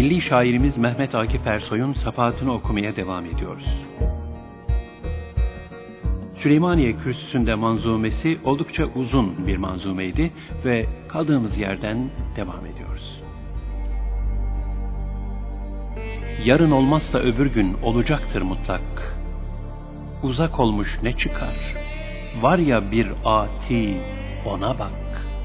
milli şairimiz Mehmet Akif Ersoy'un safahatını okumaya devam ediyoruz. Süleymaniye Kürsüsü'nde manzumesi oldukça uzun bir manzumeydi ve kaldığımız yerden devam ediyoruz. Yarın olmazsa öbür gün olacaktır mutlak. Uzak olmuş ne çıkar? Var ya bir ati, ona bak.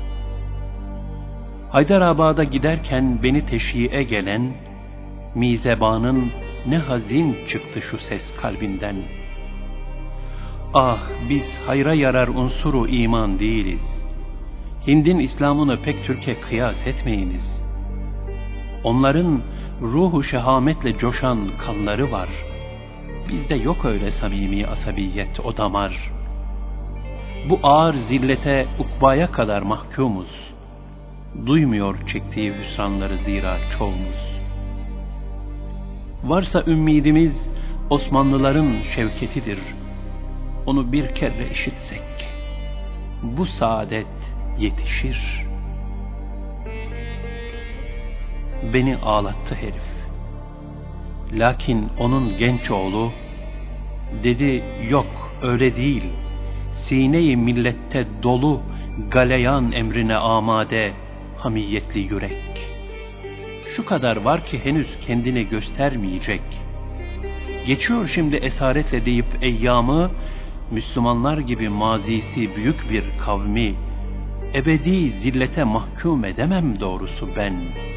Haydarabad'a giderken beni teşhiye gelen mizebanın ne hazin çıktı şu ses kalbinden. Ah, biz hayra yarar unsuru iman değiliz. Hind'in İslam'ını pek Türk'e kıyas etmeyiniz. Onların ruhu şehametle coşan kanları var. Bizde yok öyle samimi asabiyet, o damar. Bu ağır zillete ukbaya kadar mahkumuz. Duymuyor çektiği hüsranları zira çoğumuz. Varsa ümmidimiz Osmanlıların şevketidir. Onu bir kere işitsek bu saadet yetişir. Beni ağlattı herif. Lakin onun genç oğlu dedi, yok öyle değil. Sine-i millette dolu, galeyan emrine amade hamiyetli yürek. Şu kadar var ki henüz kendini göstermeyecek. Geçiyor şimdi esaretle deyip eyyamı, Müslümanlar gibi mazisi büyük bir kavmi ebedi zillete mahkum edemem doğrusu ben.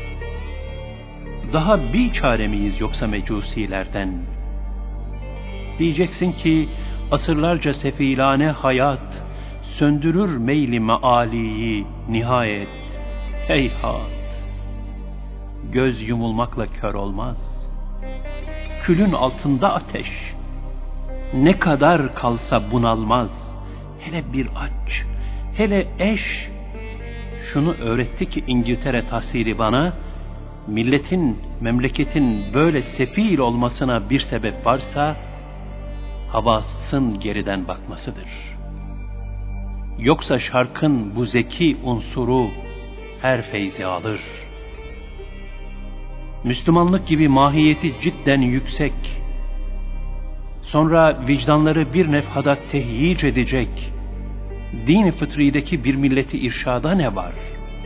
Daha bir çare miyiz yoksa mecusilerden? Diyeceksin ki asırlarca sefilane hayat söndürür meyli mealiyi nihayet. Heyhat! Göz yumulmakla kör olmaz. Külün altında ateş. Ne kadar kalsa bunalmaz. Hele bir aç, hele eş. Şunu öğretti ki İngiltere tahsili bana, milletin, memleketin böyle sefil olmasına bir sebep varsa, havasın geriden bakmasıdır. Yoksa şarkın bu zeki unsuru her feyzi alır. Müslümanlık gibi mahiyeti cidden yüksek, sonra vicdanları bir nefhada tehyic edecek, din-i fıtrideki bir milleti irşada ne var?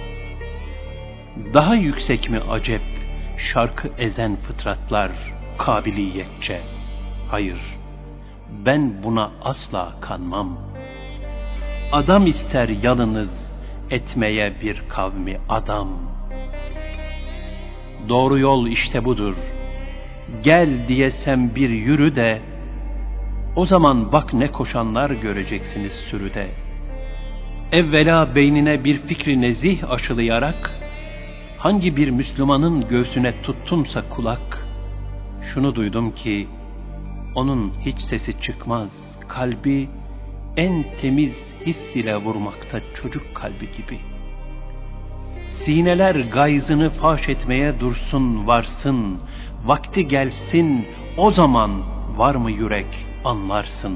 Daha yüksek mi acep şarkı ezen fıtratlar kabiliyetçe? Hayır, ben buna asla kanmam. Adam ister yalınız etmeye bir kavmi adam. Doğru yol işte budur. Gel diyesem bir yürü de, o zaman bak ne koşanlar göreceksiniz sürüde. Evvela beynine bir fikri nezih aşılayarak, hangi bir Müslümanın göğsüne tuttunsa kulak, şunu duydum ki, onun hiç sesi çıkmaz, kalbi en temiz his ile vurmakta çocuk kalbi gibi. Sineler gayzını faş etmeye dursun varsın, vakti gelsin, o zaman var mı yürek anlarsın.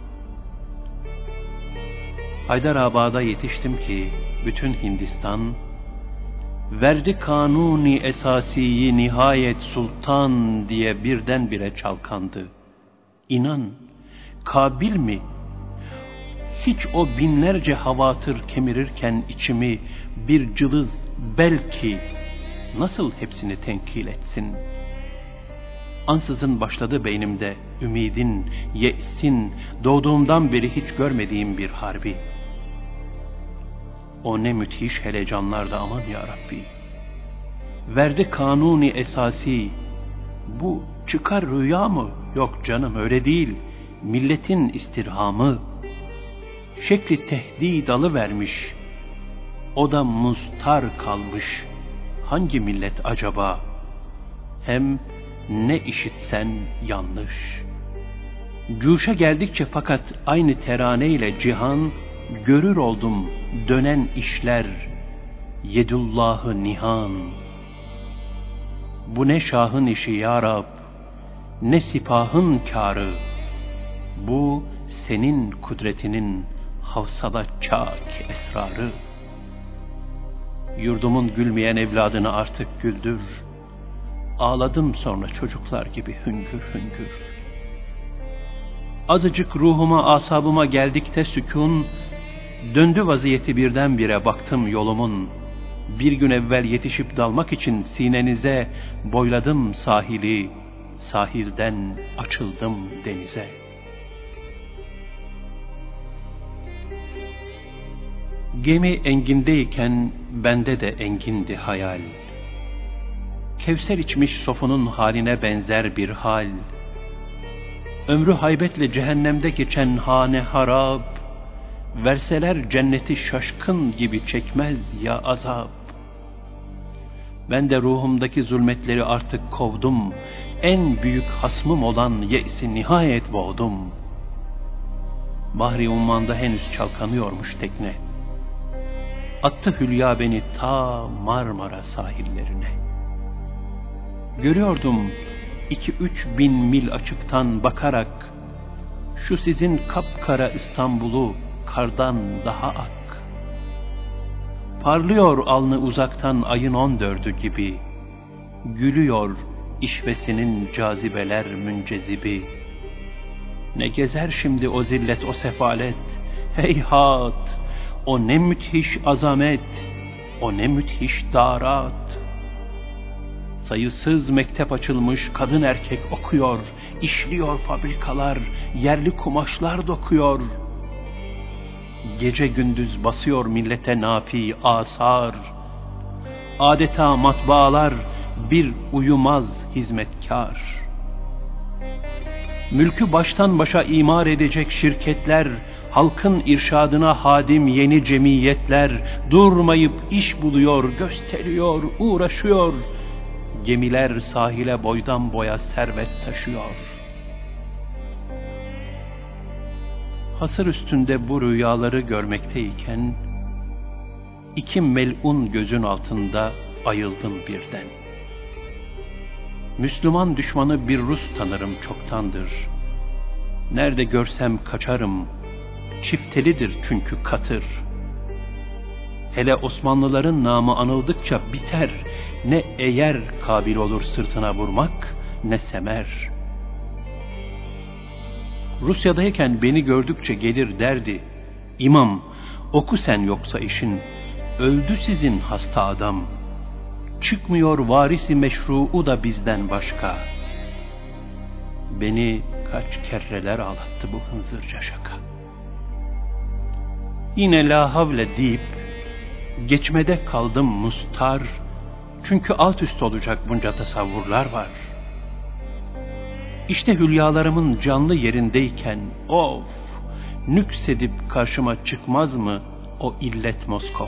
Haydarabad'a yetiştim ki bütün Hindistan verdi kanuni esasiyi nihayet sultan diye birdenbire çalkandı. İnan, kabil mi? Hiç o binlerce havatır kemirirken içimi bir cılız belki nasıl hepsini tenkil etsin? Ansızın başladı beynimde ümidin, ye'sin, doğduğumdan beri hiç görmediğim bir harbi. O ne müthiş helecanlardı aman ya Rabbi. Verdi kanuni esasi. Bu çıkar rüya mı? Yok canım öyle değil. Milletin istirhamı. Şekli tehdid alıvermiş. O da mustar kalmış. Hangi millet acaba? Hem ne işitsen yanlış. Cuşa geldikçe fakat aynı teraneyle cihan, görür oldum dönen işler, yedullahı nihan. Bu ne şahın işi ya Rab, ne sipahın kârı, bu senin kudretinin havsala çak esrarı. Yurdumun gülmeyen evladını artık güldür, Ağladım sonra çocuklar gibi hüngür hüngür. Azıcık ruhuma, asabıma geldikte sükun, döndü vaziyeti birdenbire baktım yolumun. Bir gün evvel yetişip dalmak için sinenize, boyladım sahili, sahilden açıldım denize. Gemi engindeyken bende de engindi hayal. Kevser içmiş sofunun haline benzer bir hal. Ömrü haybetle cehennemde geçen hane harap, verseler cenneti şaşkın gibi çekmez ya azap. Ben de ruhumdaki zulmetleri artık kovdum, en büyük hasmım olan ye'si nihayet boğdum. Bahri ummanda henüz çalkanıyormuş tekne. Attı hülya beni ta Marmara sahillerine. Görüyordum 2-3 bin mil açıktan bakarak, şu sizin kapkara İstanbul'u kardan daha ak. Parlıyor alnı uzaktan ayın 14'ü gibi, gülüyor işvesinin cazibeler müncezibi. Ne gezer şimdi o zillet, o sefalet, heyhat, o ne müthiş azamet, o ne müthiş darat. Sayısız mektep açılmış, kadın erkek okuyor, işliyor fabrikalar, yerli kumaşlar dokuyor. Gece gündüz basıyor millete nafi asar, adeta matbaalar bir uyumaz hizmetkar. Mülkü baştan başa imar edecek şirketler, halkın irşadına hadim yeni cemiyetler, durmayıp iş buluyor, gösteriyor, uğraşıyor. Gemiler sahile boydan boya servet taşıyor. Hasır üstünde bu rüyaları görmekteyken, iki melun gözün altında ayıldım birden. Müslüman düşmanı bir Rus tanırım çoktandır. Nerede görsem kaçarım, çiftelidir çünkü katır. Hele Osmanlıların namı anıldıkça biter, ne eğer kabil olur sırtına vurmak, ne semer. Rusya'dayken beni gördükçe gelir derdi, İmam, oku sen yoksa işin, öldü sizin hasta adam. Çıkmıyor varisi meşru'u da bizden başka. Beni kaç kerreler ağlattı bu hınzırca şaka. Yine la havle deyip geçmede kaldım mustar, çünkü alt üst olacak bunca tasavvurlar var. İşte hülyalarımın canlı yerindeyken, of, nüksedip karşıma çıkmaz mı o illet Moskov?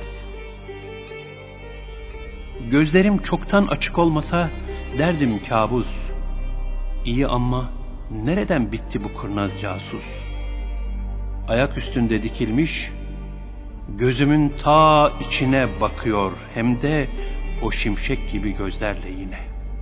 Gözlerim çoktan açık olmasa derdim kabus. İyi ama nereden bitti bu kurnaz casus? Ayak üstünde dikilmiş, gözümün ta içine bakıyor, hem de o şimşek gibi gözlerle yine.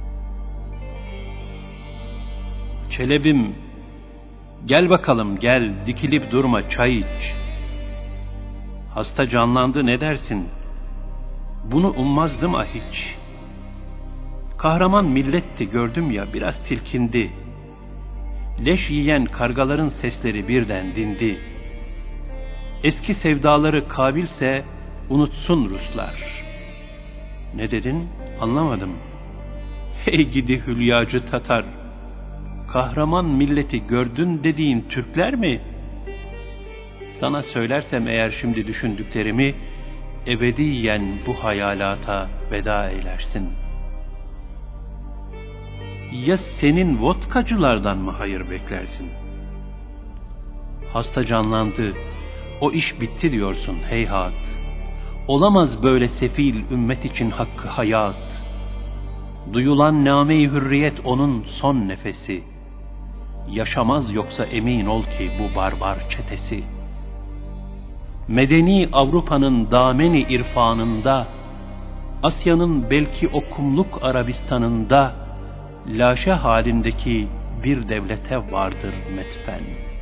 Çelebim, gel bakalım gel, dikilip durma, çay iç. Hasta canlandı, ne dersin? Bunu ummazdım ah hiç. Kahraman milletti gördüm ya, biraz silkindi. Leş yiyen kargaların sesleri birden dindi. Eski sevdaları kabilse unutsun Ruslar. Ne dedin? Anlamadım. Hey gidi hülyacı Tatar, kahraman milleti gördün dediğin Türkler mi? Sana söylersem eğer şimdi düşündüklerimi, ebediyen bu hayalata veda eylersin. Ya senin vodkacılardan mı hayır beklersin? Hasta canlandı, o iş bitti diyorsun heyhat. Olamaz böyle sefil ümmet için hakkı hayat. Duyulan name-i hürriyet onun son nefesi. Yaşamaz yoksa emin ol ki bu barbar çetesi. Medeni Avrupa'nın dameni irfanında, Asya'nın belki o kumluk Arabistan'ında, laşe halindeki bir devlete vardır metfen.